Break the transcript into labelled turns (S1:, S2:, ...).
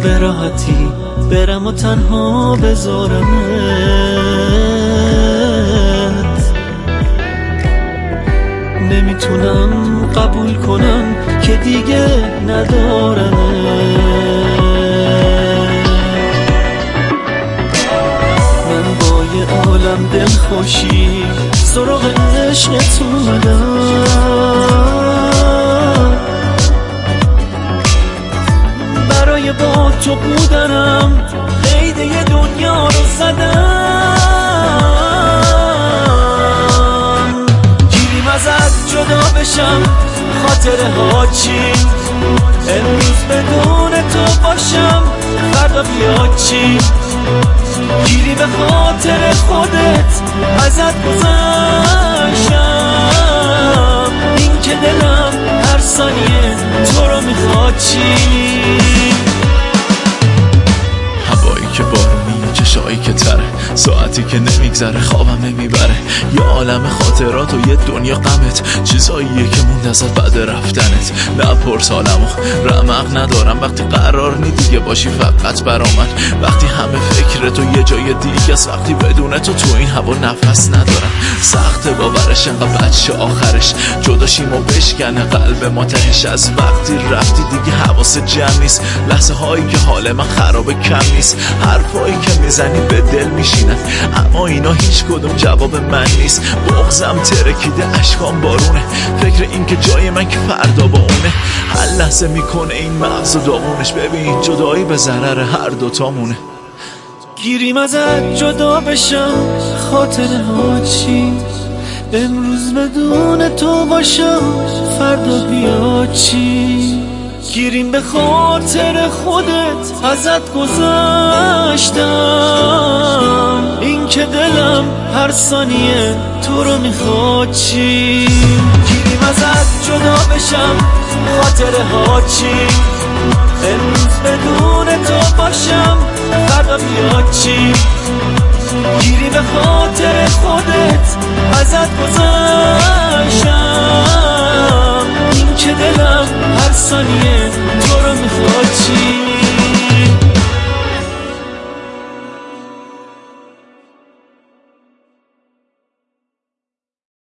S1: به راحتی برم و تنها بذارمت. نمیتونم قبول کنم که دیگه ندارمت. من با یه عالم دلخوشی سراغ عشقت اومدم، برای با تو بودنم قید یه دنیا رو زدم. گیریم ازت جدا بشم خاطره ها چی، امروز بدون تو باشم فردا بیاد چی. گیری به خاطر خودت ازت گذشتم، این که دلم هر ثانیه تو رو میخواد چی.
S2: هوایی که بارونی، چشایی که تره، ساعتی که نمیگذره خوابم نمیبره. یه عالم خاطرات و یه دنیا غمت، چیزاییه که موند ازت بعد رفتنت. نپرس حالمو رمق ندارم وقتی قرار نی دیگه باشی فقط برا من. وقتی همه فکر تو یه جای دیگه است، وقتی بدون تو این هوا نفس ندارم. سخت باورش انقدر بچه آخرش جداشیم و بشکنه قلب ما تهش. از وقتی رفتی دیگه حواست جمع نیست، لحظه هایی که حال من خرابه کم نیست. حرفایی که میزنی به دل میشینن اما اینا هیچ کدوم جواب من نیست. بغضم ترکیده اشکام بارونه، فکر این که جای من که فردا با اونه. هر لحظه میکنه این مغز و داغونش، ببین جدایی به ضرر هر دوتامونه.
S1: گیریم ازت جدا بشم خاطره ها چی، امروز بدون تو باشم فردا بیاد چی. گیریم به خاطر خودت ازت گذشتم، این که دلم هر ثانیه تو رو میخواد چی. گیریم ازت جدا بشم خاطره ها چی، امروز بدون تو باشم فردا بیاد چی. گیری به خاطر خودت ازت گذشتم، این که دلم هر ثانیه